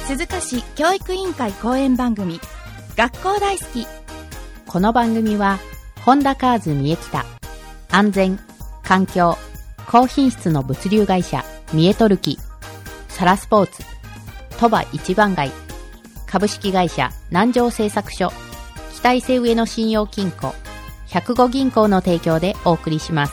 鈴鹿市教育委員会講演番組学校大好き。 この番組はホンダカーズ三重北、安全、環境、高品質の物流会社三重トルキ、サラスポーツ、鳥羽一番街、株式会社南城製作所、北伊勢上野信用金庫、105銀行の提供でお送りします。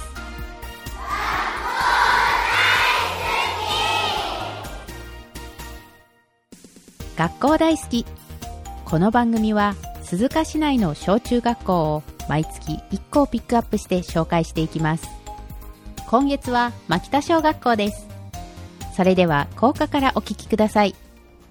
学校大好き。この番組は鈴鹿市内の小中学校を毎月1校ピックアップして紹介していきます。今月は牧田小学校です。それでは校歌からお聞きください。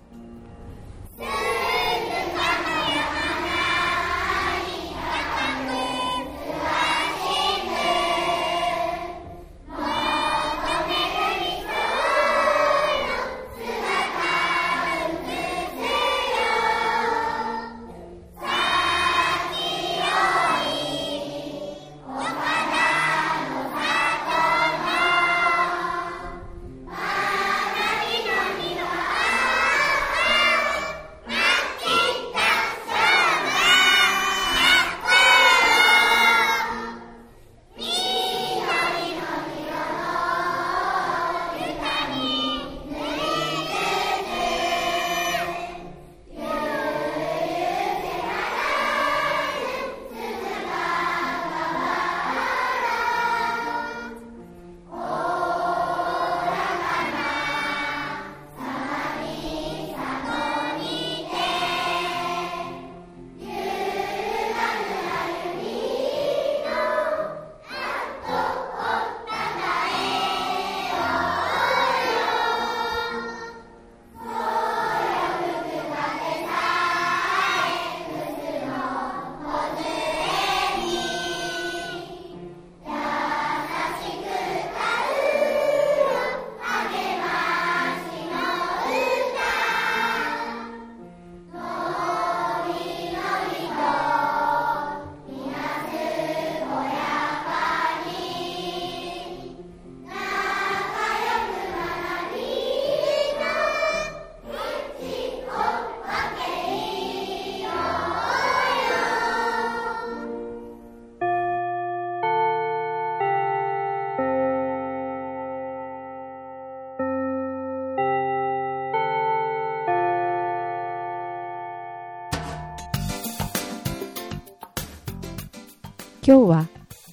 今日は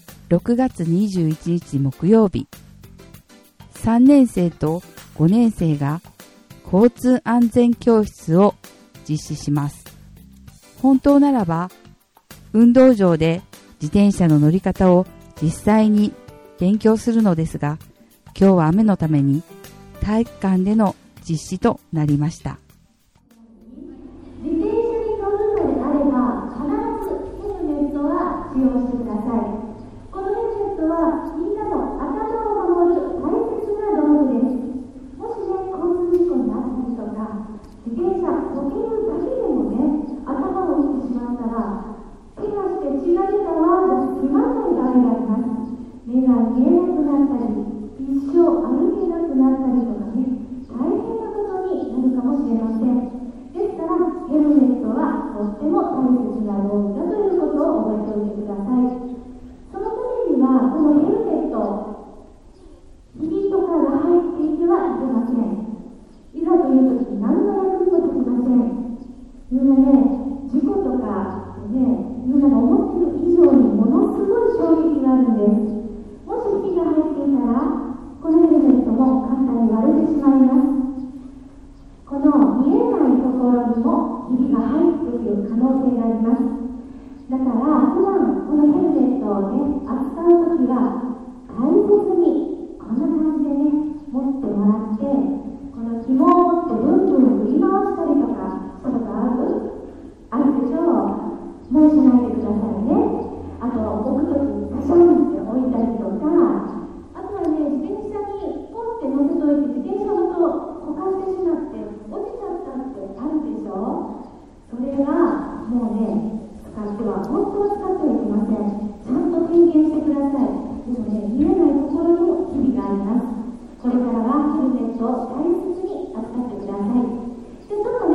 6月21日木曜日、3年生と5年生が交通安全教室を実施します。本当ならば運動場で自転車の乗り方を実際に勉強するのですが、今日は雨のために体育館での実施となりました。 使用してください。このヘルメットはみんなの頭を守る大切な道具です。もしね、交通事故にあったりとか、自転車こけるだけでもね、頭を打ってしまったら怪我して血が出たわじゃ済まない場合があります。目が見えなくなったり、一生歩けなくなったりとかね、大変なことになるかもしれません。ですからヘルメットはとっても大切な道具だということを覚えておいてください。そのためにはこのヘルメット、ひびとかが入っていてはいけません。いざという時何の役にも立ちません。みんなね、事故とかね、みんなが思っている以上にものすごい衝撃があるんです。もしひびが入っていたらこのヘルメットも簡単に割れてしまいます。この見えないところにもひびが入っている可能性があります。だから普段このヘルメットをね、扱うときは大切にこんな感じでね、持ってもらって、この紐を持ってブンブン振り回したりとかしたことあるでしょう。もうしないでくださいね。あと置くときにガシャンって置いたりとか、あとはね、自転車にポンって乗せといて自転車ごとこかしてしまって落ちちゃったってあるでしょ。それがもうね、使っては本当は使ってはいけません。ちゃんと点検してください。でもね、見えないところにもひびがあります。これからはヘルメットを大切に扱ってください。で、その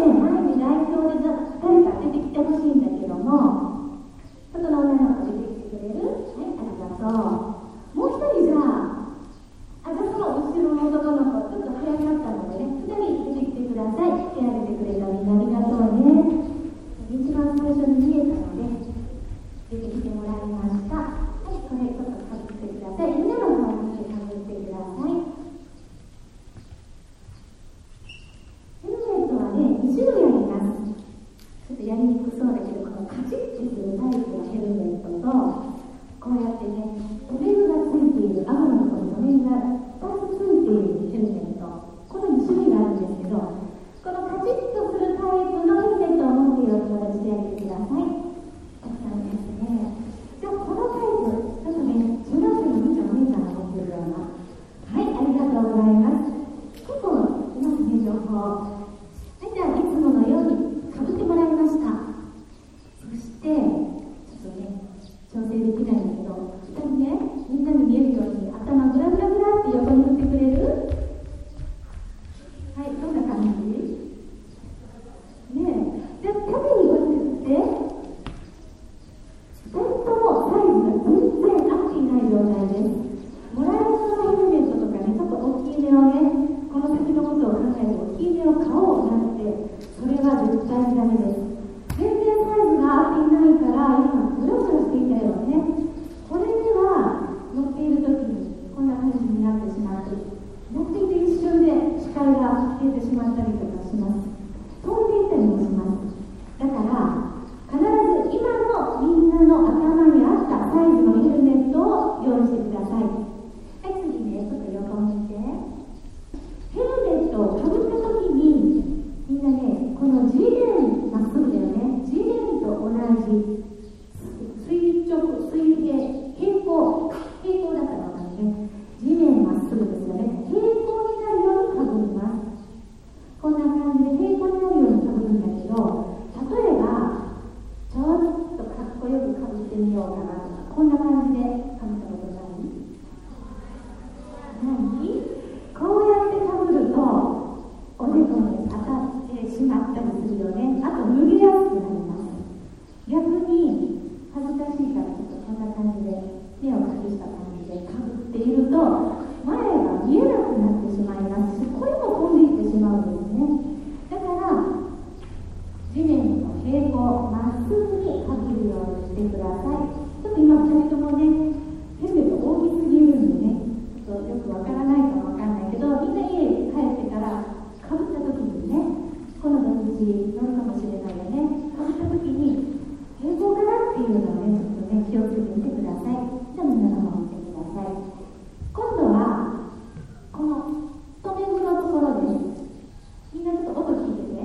ったりするよね。あと脱ぎやすくなります。逆に恥ずかしいからちょっとこんな感じで目を隠した感じでかぶっていると前が見えなくなってしまいますし、声も飛んでいってしまうんですね。だから地面の平行まっすぐにかぶるようにしてください。ちょっと今2人ともねヘルメット大きすぎるんでね、ちょっとよくわからないかもわかんないけど、みんな家に帰ってからかぶった時にね、この土日乗るかもしれないよね。かぶった時に平行かなっていうのをね、ちょっとね気をつけてみてください。じゃあみんなの方見てください。今度はこの留め具のところです。みんなちょっと音聞いてて。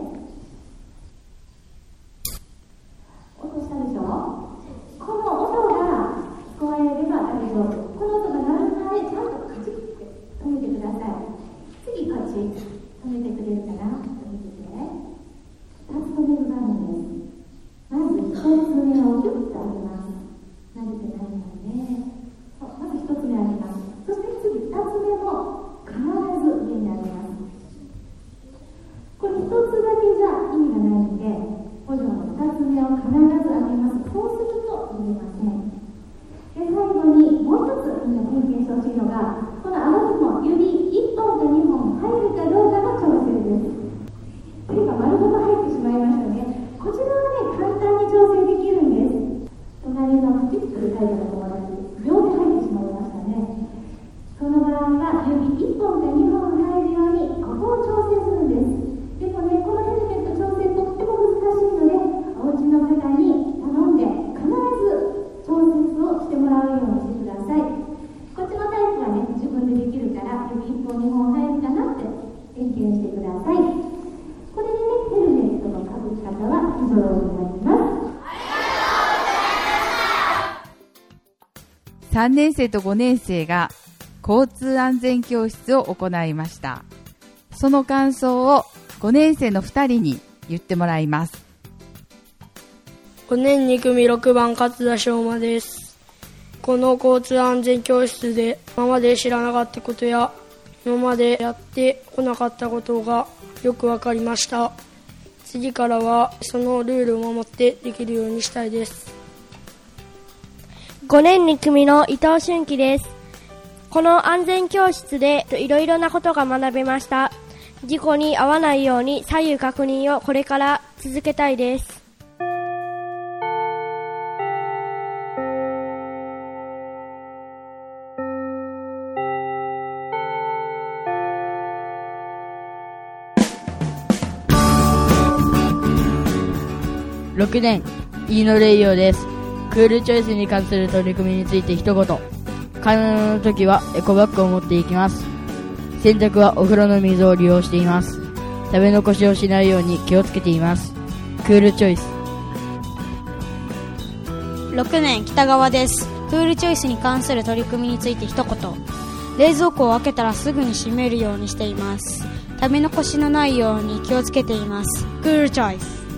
音したでしょ。この音が聞こえれば大丈夫。この音が鳴るまでちゃんとカチッって止めてください。次カチッ止めてくれるかな。止めてて。2つ止める場面です。まず1つ目をギュッと上げます。慣れてないのね。そう、まず1つ目上げます。そして次2つ目も必ず上に上げます。これ1つだけじゃ意味がないので、補助の2つ目を必ず上げます。そうすると言えません。で、最後にもう一つみんな経験してほしいのが、この青ひも、指1本か2本入るかどうかの調整です。手が丸ごと入ってしまいましたね。こちらはね、簡単に調整できるんです。隣のパチッと書いたの友達、両手入ってしまいましたね。その場合は指1本か2本入るようにここを調整するんです。でもね、このヘルメット調整とっても難しいので、お家の方に頼んで必ず調節をしてもらうようにしてください。こっちのタイプはね、自分でできるから指1本2本入るかなって点検してください。これでね、ヘルメットのかぶり方は以上になります。 3年生と5年生が交通安全教室を行いました。その感想を5年生の2人に言ってもらいます。 5年2組6番勝田翔馬です。この交通安全教室で今まで知らなかったことや今までやってこなかったことがよくわかりました。次からはそのルールを守ってできるようにしたいです。 5年2組の伊藤俊樹です。この安全教室でいろいろなことが学べました。事故に遭わないように左右確認をこれから続けたいです。 6年、飯野レイヨーです。クールチョイスに関する取り組みについて一言。買い物の時はエコバッグを持っていきます。洗濯はお風呂の水を利用しています。食べ残しをしないように気をつけています。クールチョイス。 6年、北川です。クールチョイスに関する取り組みについて一言。冷蔵庫を開けたらすぐに閉めるようにしています。食べ残しのないように気をつけています。クールチョイス。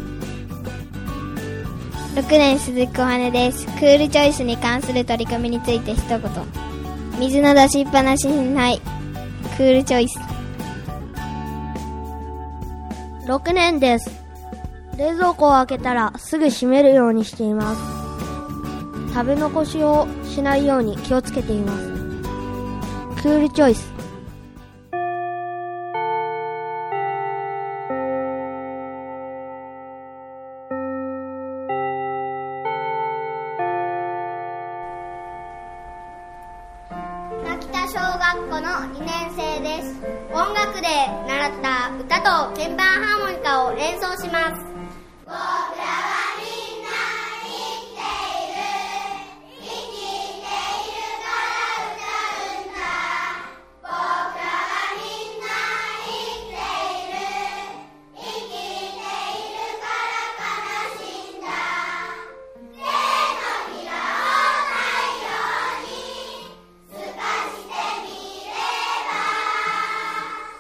6年、鈴木小羽です。クールチョイスに関する取り組みについて一言。水の出しっぱなしにない。クールチョイス。 6年です。冷蔵庫を開けたらすぐ閉めるようにしています。食べ残しをしないように気をつけています。クールチョイス。 小学校の2年生です。音楽で習った歌と鍵盤ハーモニカを演奏します。僕らはみんな生きている、生きているから歌うんだ。僕らはみんな生きている、生きているから悲しんだ。手のひらを太陽に透かしてみれば、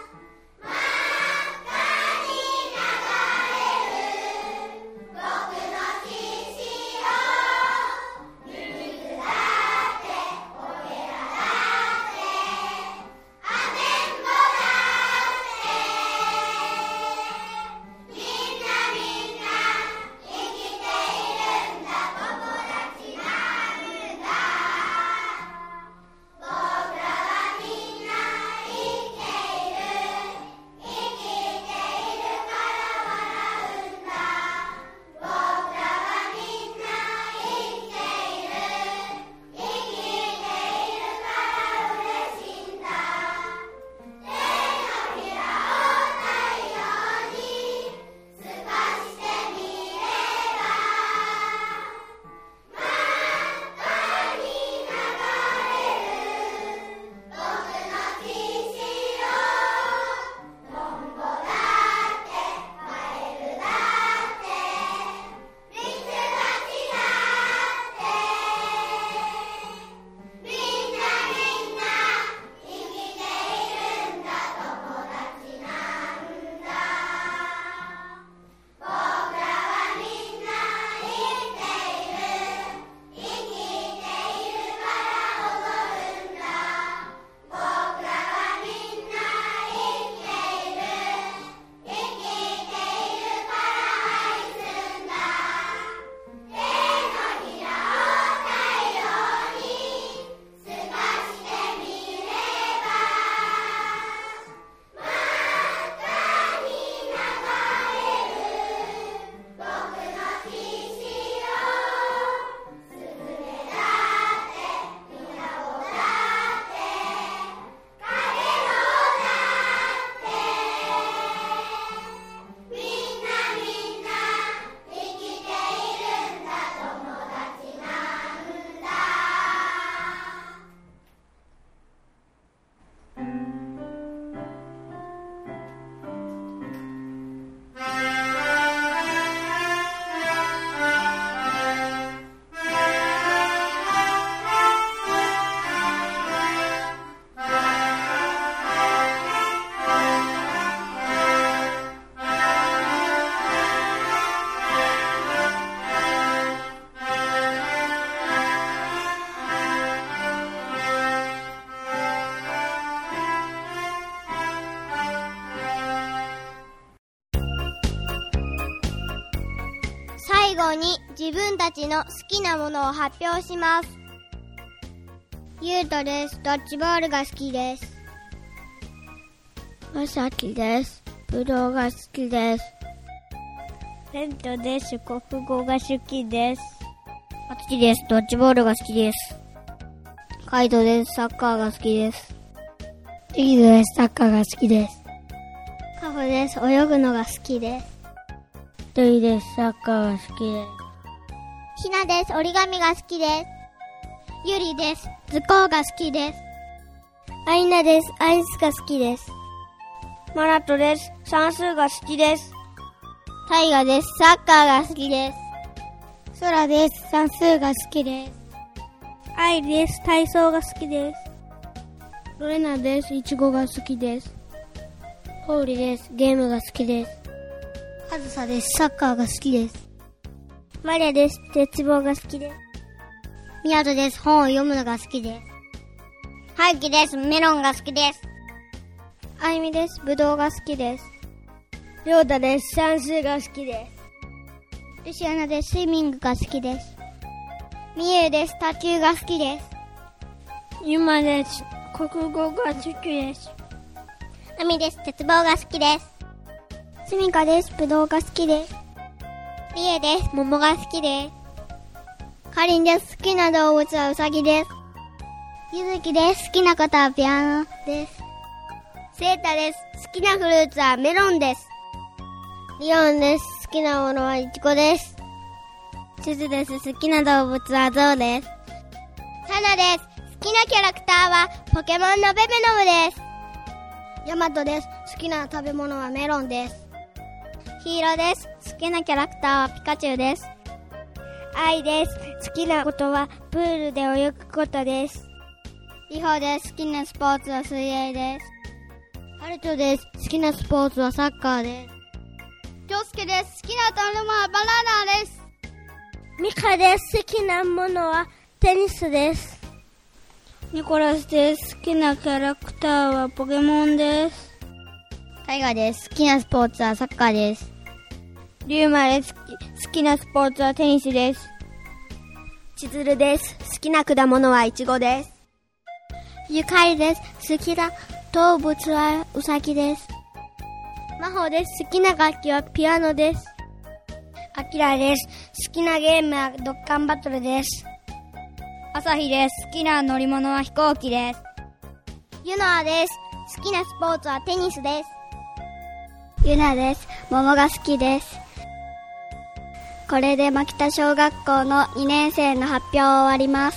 真っ赤に流れる僕最後に自分たちの好きなものを発表します。ゆうとです。ドッジボールが好きです。まさきです。ぶどうが好きです。レントです。国語が好きです。あつきです。ドッジボールが好きです。カイトです。サッカーが好きです。リードです。サッカーが好きです。カホです。泳ぐのが好きです。ルイです。サッカーが好きです。ひなです。折り紙が好きです。ゆりです。図工が好きです。アイナです。アイスが好きです。マナトです。算数が好きです。タイガです。サッカーが好きです。ソラです。算数が好きです。アイです。体操が好きです。ロレナです。イチゴが好きです。ホウリです。ゲームが好きです。カズサです。サッカーが好きです。マリアです。鉄棒が好きです。ミヤトです。本を読むのが好きです。ハイキです。メロンが好きです。あゆみです。ぶどうが好きです。りょうたです。算数が好きです。ルシアナです。スイミングが好きです。みゆです。卓球が好きです。ゆまです。国語が好きです。あみです。鉄棒が好きです。すみかです。ぶどうが好きです。りえです。桃が好きです。かりんです。好きな動物はウサギです。ゆずきです。好きなことはピアノです。セータです。好きなフルーツはメロンです。リオンです。好きなものはイチゴです。チズです。好きな動物はゾウです。サナです。好きなキャラクターはポケモンのベベノムです。ヤマトです。好きな食べ物はメロンです。ヒーローです。好きなキャラクターはピカチュウです。アイです。好きなことはプールで泳ぐことです。リホです。好きなスポーツは水泳です。ハルトです。好きなスポーツはサッカーです。キョウスケです。好きな食べ物はバナナです。ミカです。好きなものはテニスです。ニコラスです。好きなキャラクターはポケモンです。タイガです。好きなスポーツはサッカーです。リュウマです。好きなスポーツはテニスです。チズルです。好きな果物はイチゴです。ゆかりです。好きな動物はウサギです。マホです。好きな楽器はピアノです。アキラです。好きなゲームはドッカンバトルです。アサヒです。好きな乗り物は飛行機です。ユノアです。好きなスポーツはテニスです。ユナです。桃が好きです。これで牧田小学校の2年生の発表を終わります。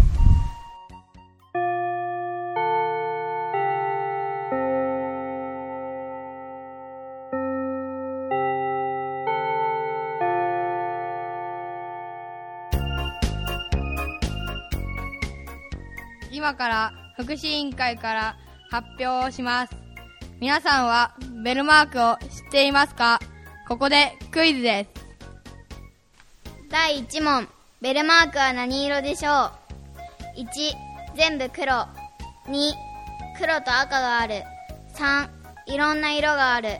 今から福祉委員会から発表をします。皆さんはベルマークを知っていますか？ここでクイズです。 第1問、ベルマークは何色でしょう？ 1、全部黒。2、黒と赤がある。3、いろんな色がある。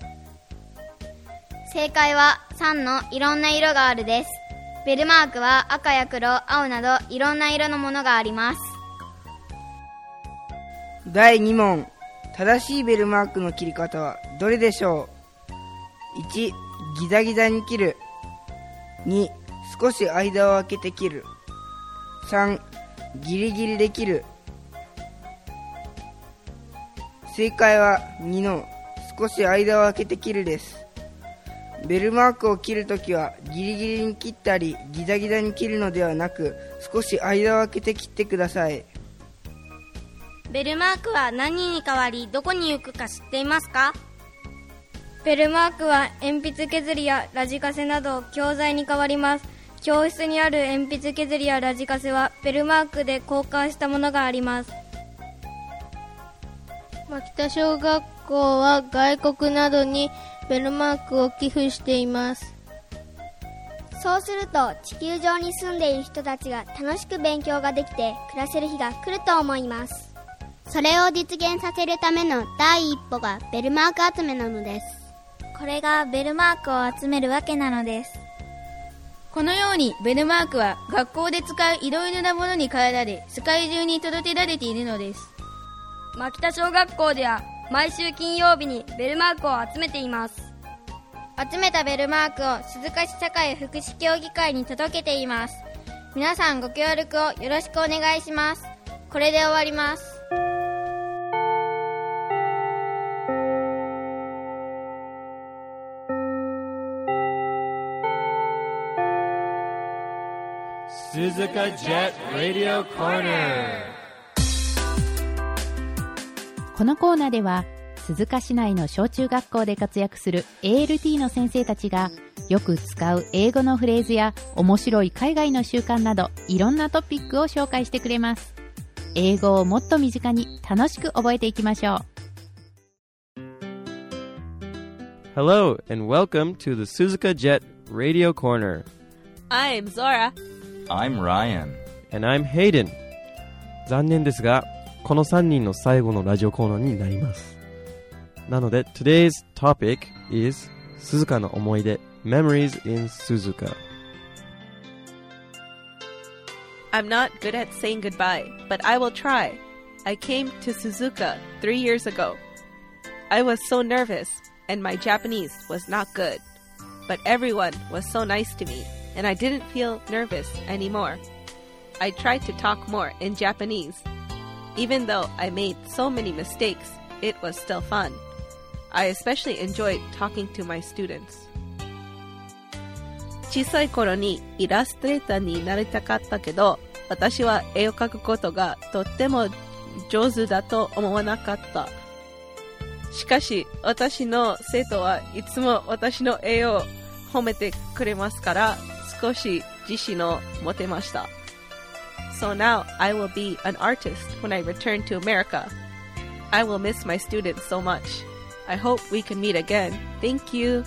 正解は3のいろんな色があるです。ベルマークは赤や黒、青などいろんな色のものがあります。 第2問、正しいベルマークの切り方はどれでしょう？ 1、ギザギザに切る。2、少し間を空けて切る。3、ギリギリで切る。正解は2の少し間を空けて切るです。ベルマークを切るときはギリギリに切ったりギザギザに切るのではなく、少し間を空けて切ってください。 ベルマークは何に変わりどこに行くか知っていますか？ ベルマークは鉛筆削りやラジカセなど教材に変わります。教室にある鉛筆削りやラジカセはベルマークで交換したものがあります。 牧田小学校は外国などにベルマークを寄付しています。 そうすると地球上に住んでいる人たちが楽しく勉強ができて暮らせる日が来ると思います。それを実現させるための第一歩がベルマーク集めなのです。 これがベルマークを集めるわけなのです。 このようにベルマークは学校で使ういろいろなものに変えられ、世界中に届けられているのです。 牧田小学校では毎週金曜日にベルマークを集めています。 集めたベルマークを鈴鹿市社会福祉協議会に届けています。皆さんご協力をよろしくお願いします。これで終わります。 Suzuka Jet Radio Corner。 このコーナーでは鈴鹿市内の小中学校で活躍する ALT の先生たちがよく使う英語のフレーズや面白い海外の習慣などいろんなトピックを紹介してくれます。英語をもっと身近に楽しく覚えていきましょう。 Hello and welcome to the Suzuka Jet Radio Corner. I'm Zora. I'm Ryan. And I'm Hayden. 残念ですがこの3人の最後のラジオコーナーになります。なので Today's topic is 鈴鹿の思い出 Memories in Suzuka. I'm not good at saying goodbye, but I will try. I came to Suzuka 3 years ago. I was so nervous and my Japanese was not good. But everyone was so nice to me and I didn't feel nervous anymore. I tried to talk more in Japanese. Even though I made so many mistakes, it was still fun. I especially enjoyed talking to my students. 小さい頃にイラストレーターになりたかったけど、私は絵を描くことがとっても上手だと思わなかった。しかし、私の生徒はいつも私の絵を褒めてくれますから、少し自信を持てました。So now I will be an artist when I return to America. I will miss my students so much. I hope we can meet again. Thank you.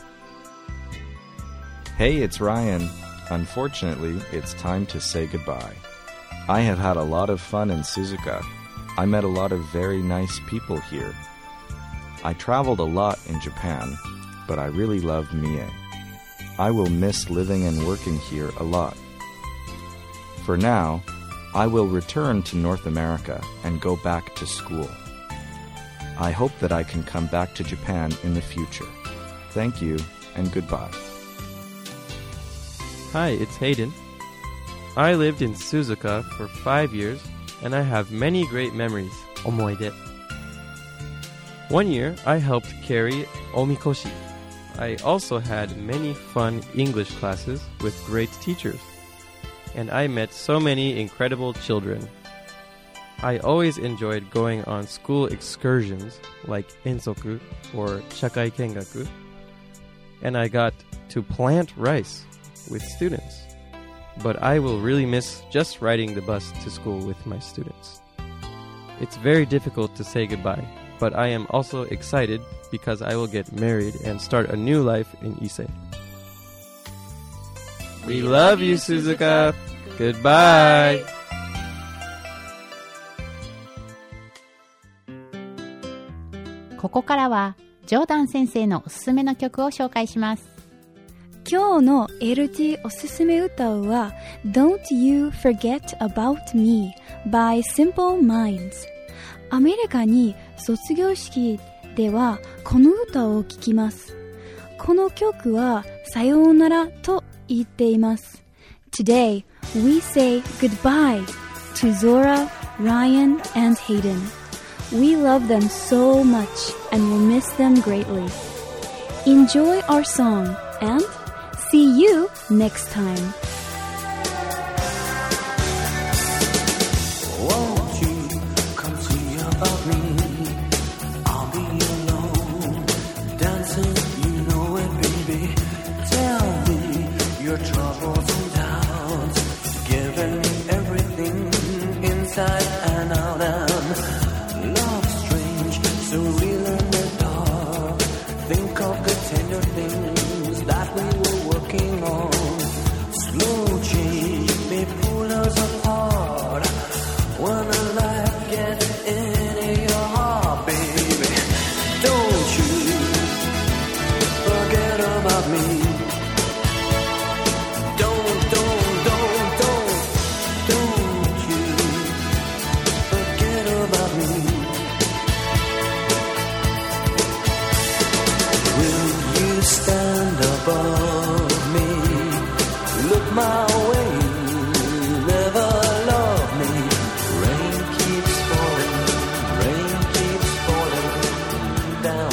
Hey, it's Ryan. Unfortunately, it's time to say goodbye. I have had a lot of fun in Suzuka. I met a lot of very nice people here. I traveled a lot in Japan, but I really love Mie. I will miss living and working here a lot. For now, I will return to North America and go back to school. I hope that I can come back to Japan in the future. Thank you and goodbye. Hi, it's Hayden. I lived in Suzuka for 5 years and I have many great memories. 思い出. One year, I helped carry omikoshi. I also had many fun English classes with great teachers. And I met so many incredible children. I always enjoyed going on school excursions like Ensoku or Shakai Kengaku. And I got to plant rice with students. But I will really miss just riding the bus to school with my students. It's very difficult to say goodbye, but I am also excited because I will get married and start a new life in Ise. We love you, Suzuka. Goodbye. ここからはジョーダン先生のおすすめの曲を紹介します。 今日の LT おすすめ歌は Don't You Forget About Me by Simple Minds。 アメリカに卒業式ではこの歌を聴きます。この曲はさようならと言っています。 Today we say goodbye to Zora, Ryan and Hayden. We love them so much and will miss them greatly. Enjoy our song and see you next time. Won't you come see about me? I'll be alone, dancing, you know it, baby. Tell me your troubles and doubts, giving me everything inside and out. And love strange, so real in the dark. Think of the tender things that we were working on. Slow change may pull us apart when the light gets into your heart, baby. Don't you forget about me. Don't above me. Look my way, never love me. Rain keeps falling, rain keeps falling down,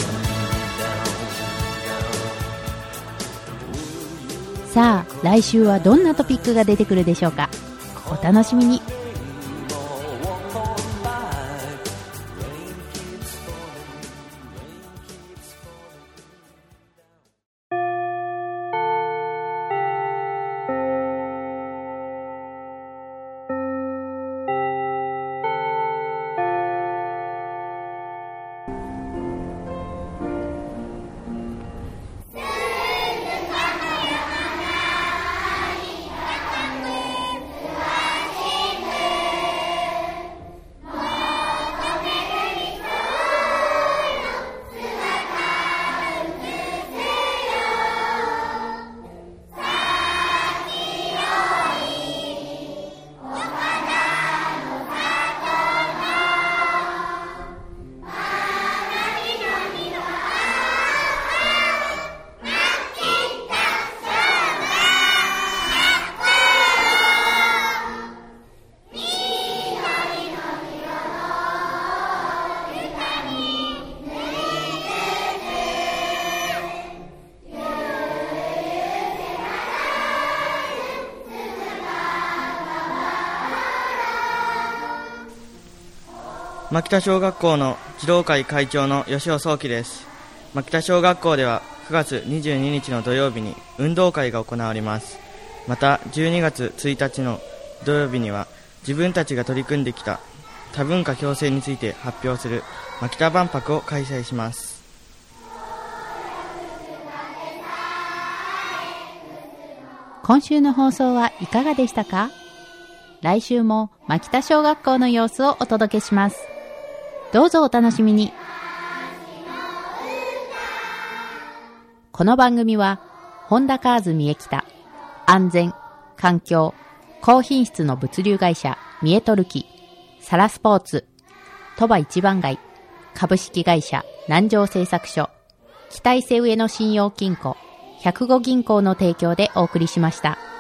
down, down. さあ、来週はどんなトピックが出てくるでしょうか。お楽しみに。 牧田小学校の児童会会長の吉尾壮樹です。牧田小学校では9月22日の土曜日に運動会が行われます。また12月1日の土曜日には自分たちが取り組んできた多文化共生について発表する牧田万博を開催します。 今週の放送はいかがでしたか？来週も牧田小学校の様子をお届けします。どうぞお楽しみに。この番組はホンダカーズ三重北、安全、環境、高品質の物流会社三重トルキ、サラスポーツ、鳥羽一番街、株式会社南城製作所、北伊勢上野信用金庫、105銀行の提供でお送りしました。